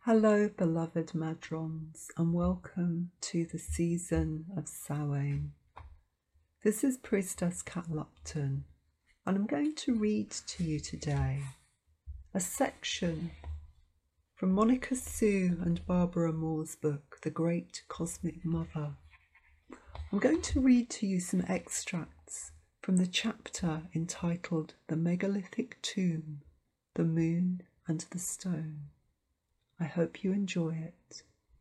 Hello, beloved Madrons, and welcome to the season of Samhain. This is Priestess Kat Lupton, and I'm going to read to you today a section from Monica Sue and Barbara Moore's book, The Great Cosmic Mother. I'm going to read to you some extracts from the chapter entitled The Megalithic Tomb, the Moon and the Stone. I hope you enjoy it.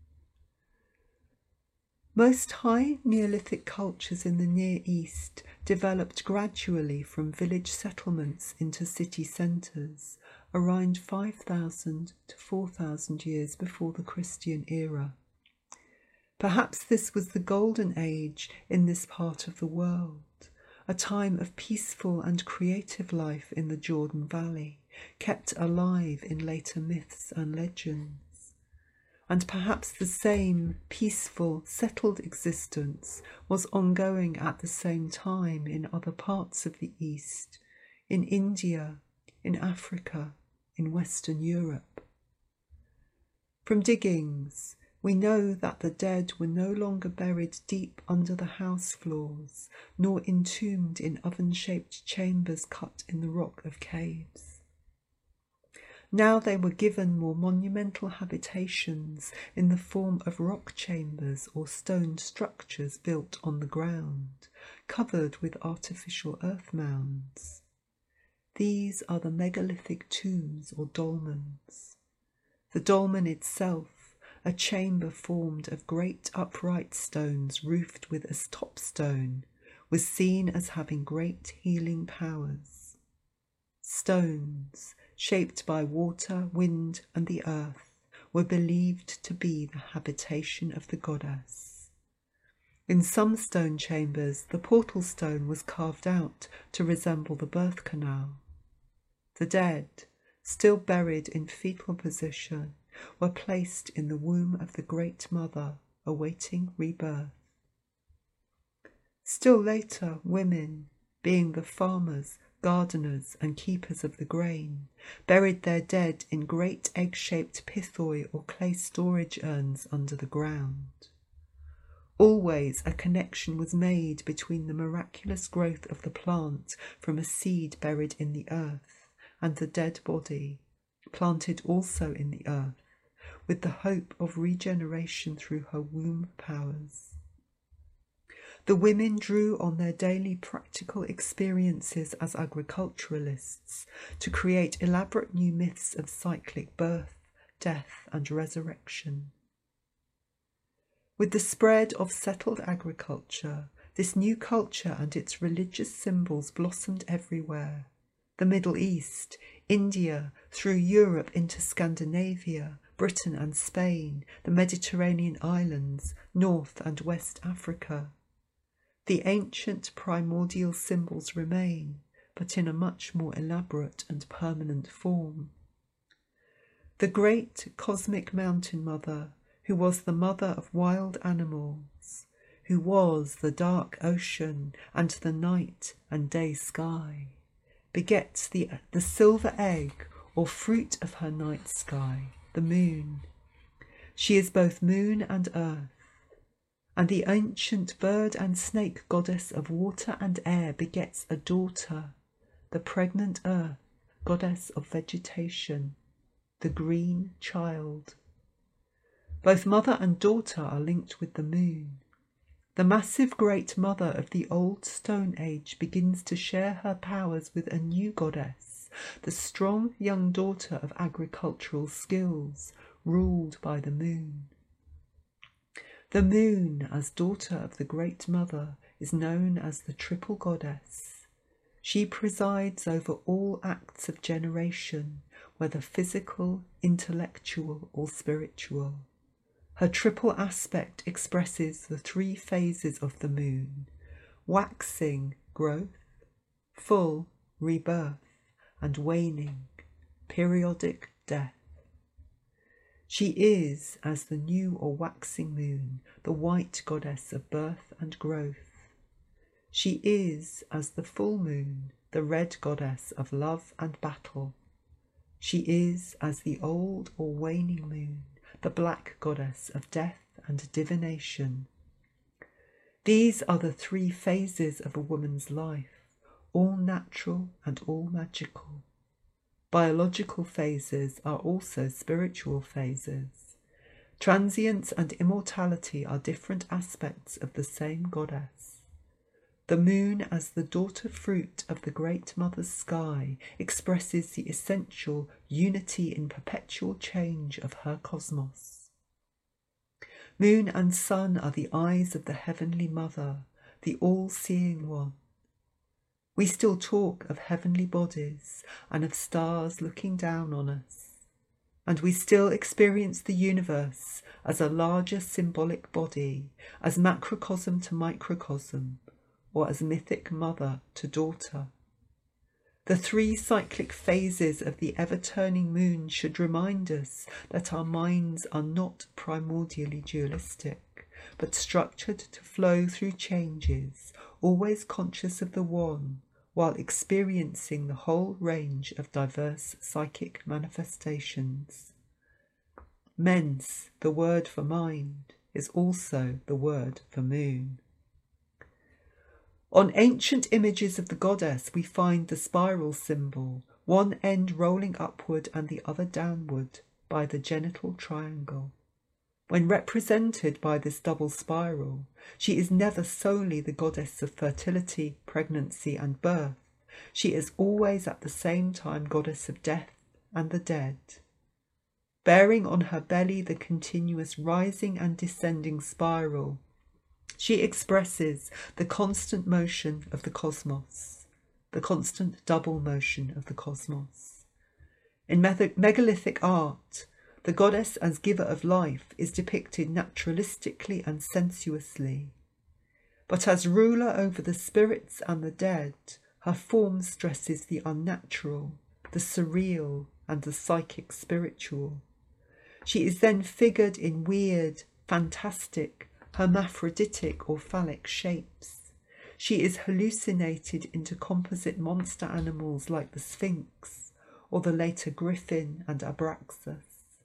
Most high Neolithic cultures in the Near East developed gradually from village settlements into city centres around 5,000 to 4,000 years before the Christian era. Perhaps this was the golden age in this part of the world, a time of peaceful and creative life in the Jordan Valley, kept alive in later myths and legends. And perhaps the same peaceful, settled existence was ongoing at the same time in other parts of the East, in India, in Africa, in Western Europe. From diggings, we know that the dead were no longer buried deep under the house floors, nor entombed in oven-shaped chambers cut in the rock of caves. Now they were given more monumental habitations in the form of rock chambers or stone structures built on the ground, covered with artificial earth mounds. These are the megalithic tombs or dolmens. The dolmen itself, a chamber formed of great upright stones roofed with a topstone, was seen as having great healing powers. Stones, shaped by water, wind, and the earth, were believed to be the habitation of the goddess. In some stone chambers, the portal stone was carved out to resemble the birth canal. The dead, still buried in fetal position, were placed in the womb of the Great Mother, awaiting rebirth. Still later, women, being the farmers, gardeners and keepers of the grain, buried their dead in great egg-shaped pithoi or clay storage urns under the ground. Always a connection was made between the miraculous growth of the plant from a seed buried in the earth and the dead body, planted also in the earth, with the hope of regeneration through her womb powers. The women drew on their daily practical experiences as agriculturalists to create elaborate new myths of cyclic birth, death, and resurrection. With the spread of settled agriculture, this new culture and its religious symbols blossomed everywhere. The Middle East, India, through Europe into Scandinavia, Britain and Spain, the Mediterranean islands, North and West Africa. The ancient primordial symbols remain, but in a much more elaborate and permanent form. The great cosmic mountain mother, who was the mother of wild animals, who was the dark ocean and the night and day sky, begets the silver egg or fruit of her night sky, the moon. She is both moon and earth. And the ancient bird and snake goddess of water and air begets a daughter, the pregnant earth, goddess of vegetation, the green child. Both mother and daughter are linked with the moon. The massive great mother of the old Stone Age begins to share her powers with a new goddess, the strong young daughter of agricultural skills, ruled by the moon. The moon, as daughter of the Great Mother, is known as the Triple Goddess. She presides over all acts of generation, whether physical, intellectual, or spiritual. Her triple aspect expresses the three phases of the moon: waxing, growth; full, rebirth; and waning, periodic death. She is, as the new or waxing moon, the white goddess of birth and growth. She is, as the full moon, the red goddess of love and battle. She is, as the old or waning moon, the black goddess of death and divination. These are the three phases of a woman's life, all natural and all magical. Biological phases are also spiritual phases. Transience and immortality are different aspects of the same goddess. The moon, as the daughter fruit of the great mother's sky, expresses the essential unity in perpetual change of her cosmos. Moon and sun are the eyes of the heavenly mother, the all-seeing one. We still talk of heavenly bodies and of stars looking down on us, and we still experience the universe as a larger symbolic body, as macrocosm to microcosm, or as mythic mother to daughter. The three cyclic phases of the ever-turning moon should remind us that our minds are not primordially dualistic, but structured to flow through changes, always conscious of the one, while experiencing the whole range of diverse psychic manifestations. Mens, the word for mind, is also the word for moon. On ancient images of the goddess we find the spiral symbol, one end rolling upward and the other downward by the genital triangle. When represented by this double spiral, she is never solely the goddess of fertility, pregnancy and birth. She is always at the same time goddess of death and the dead. Bearing on her belly the continuous rising and descending spiral, she expresses the constant motion of the cosmos, the constant double motion of the cosmos. In megalithic art, the goddess as giver of life is depicted naturalistically and sensuously, but as ruler over the spirits and the dead, her form stresses the unnatural, the surreal and the psychic spiritual. She is then figured in weird, fantastic, hermaphroditic or phallic shapes. She is hallucinated into composite monster animals like the Sphinx or the later Griffin and Abraxas.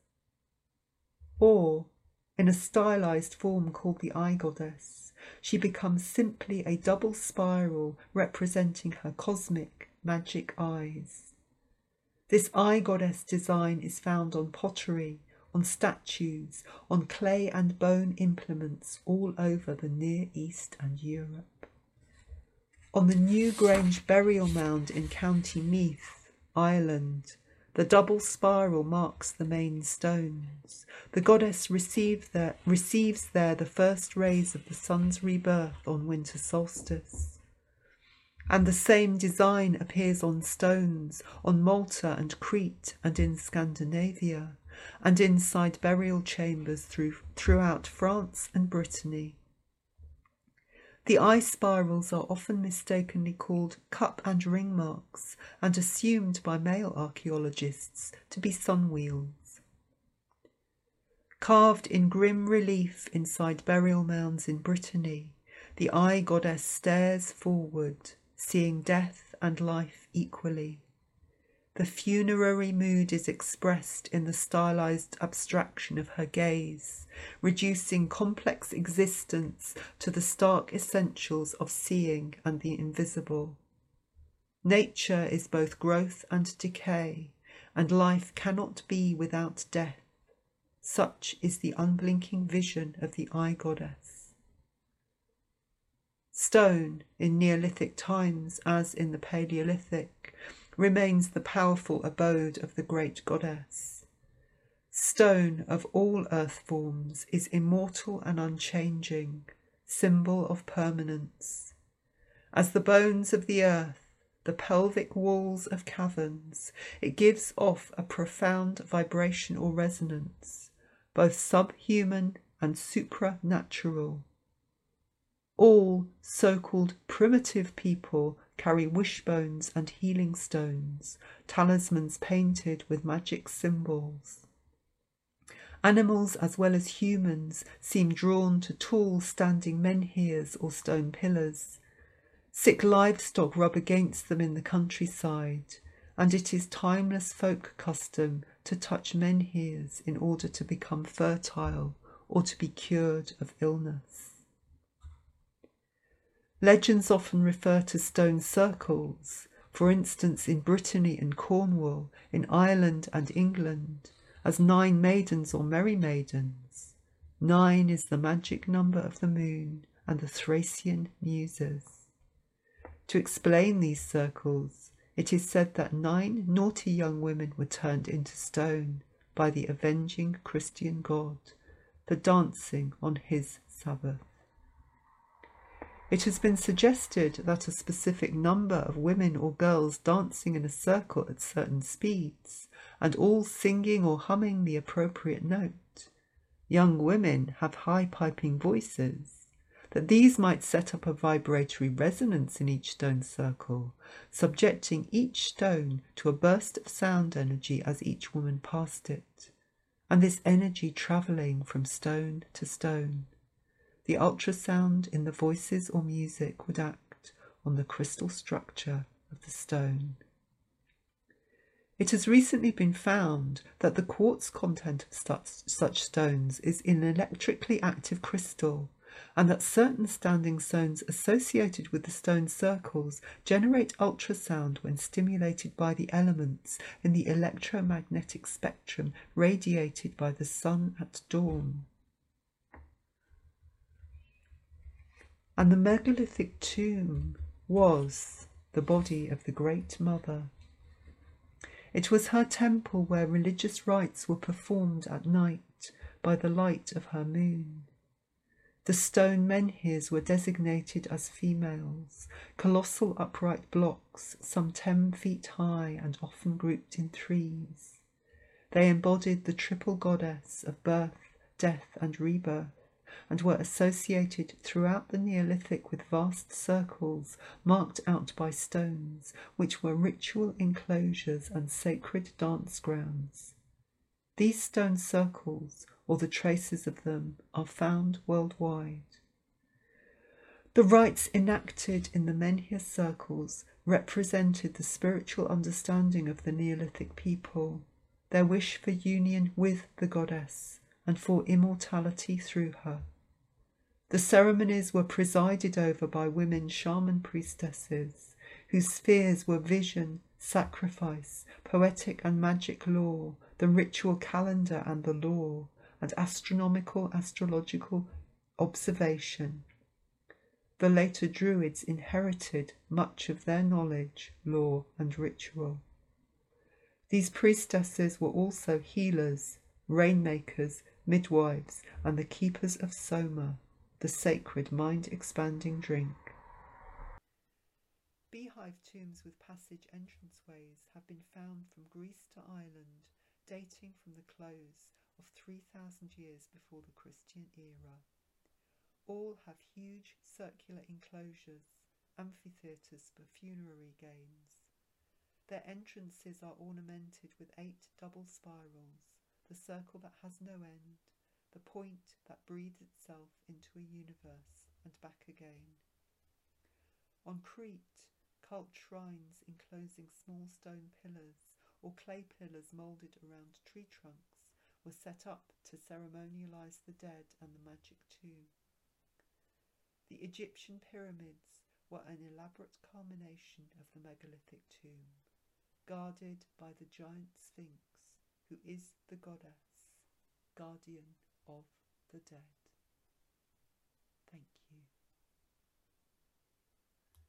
Or, in a stylized form called the eye goddess, she becomes simply a double spiral representing her cosmic, magic eyes. This eye goddess design is found on pottery, on statues, on clay and bone implements all over the Near East and Europe. On the New Grange burial mound in County Meath, Ireland, the double spiral marks the main stones. The goddess receives there the first rays of the sun's rebirth on winter solstice. And the same design appears on stones on Malta and Crete and in Scandinavia, and inside burial chambers throughout France and Brittany. The eye spirals are often mistakenly called cup and ring marks and assumed by male archaeologists to be sun wheels. Carved in grim relief inside burial mounds in Brittany, the eye goddess stares forward, seeing death and life equally. The funerary mood is expressed in the stylized abstraction of her gaze, reducing complex existence to the stark essentials of seeing and the invisible. Nature is both growth and decay, and life cannot be without death. Such is the unblinking vision of the eye goddess. Stone, in Neolithic times as in the Paleolithic, remains the powerful abode of the great goddess. Stone of all earth forms is immortal and unchanging, symbol of permanence. As the bones of the earth, the pelvic walls of caverns, it gives off a profound vibration or resonance, both subhuman and supranatural. All so-called primitive people carry wishbones and healing stones, talismans painted with magic symbols. Animals as well as humans seem drawn to tall standing menhirs or stone pillars. Sick livestock rub against them in the countryside, and it is timeless folk custom to touch menhirs in order to become fertile or to be cured of illness. Legends often refer to stone circles, for instance in Brittany and Cornwall, in Ireland and England, as 9 maidens or merry maidens. 9 is the magic number of the moon and the Thracian muses. To explain these circles, it is said that 9 naughty young women were turned into stone by the avenging Christian God for dancing on his Sabbath. It has been suggested that a specific number of women or girls dancing in a circle at certain speeds, and all singing or humming the appropriate note, young women have high piping voices, that these might set up a vibratory resonance in each stone circle, subjecting each stone to a burst of sound energy as each woman passed it, and this energy travelling from stone to stone. The ultrasound in the voices or music would act on the crystal structure of the stone. It has recently been found that the quartz content of such stones is in an electrically active crystal, and that certain standing stones associated with the stone circles generate ultrasound when stimulated by the elements in the electromagnetic spectrum radiated by the sun at dawn. And the megalithic tomb was the body of the Great Mother. It was her temple where religious rites were performed at night by the light of her moon. The stone menhirs were designated as females, colossal upright blocks, some 10 feet high and often grouped in threes. They embodied the triple goddess of birth, death and rebirth, and were associated throughout the Neolithic with vast circles marked out by stones, which were ritual enclosures and sacred dance grounds. These stone circles, or the traces of them, are found worldwide. The rites enacted in the menhir circles represented the spiritual understanding of the Neolithic people, their wish for union with the goddess, and for immortality through her. The ceremonies were presided over by women shaman priestesses, whose spheres were vision, sacrifice, poetic and magic lore, the ritual calendar and the law, and astronomical astrological observation. The later Druids inherited much of their knowledge, law and ritual. These priestesses were also healers, rainmakers, midwives, and the keepers of Soma, the sacred mind-expanding drink. Beehive tombs with passage entranceways have been found from Greece to Ireland, dating from the close of 3,000 years before the Christian era. All have huge circular enclosures, amphitheatres for funerary games. Their entrances are ornamented with 8 double spirals, the circle that has no end, the point that breathes itself into a universe and back again. On Crete, cult shrines enclosing small stone pillars or clay pillars moulded around tree trunks were set up to ceremonialize the dead and the magic tomb. The Egyptian pyramids were an elaborate culmination of the megalithic tomb, guarded by the giant Sphinx, who is the goddess, guardian of the dead.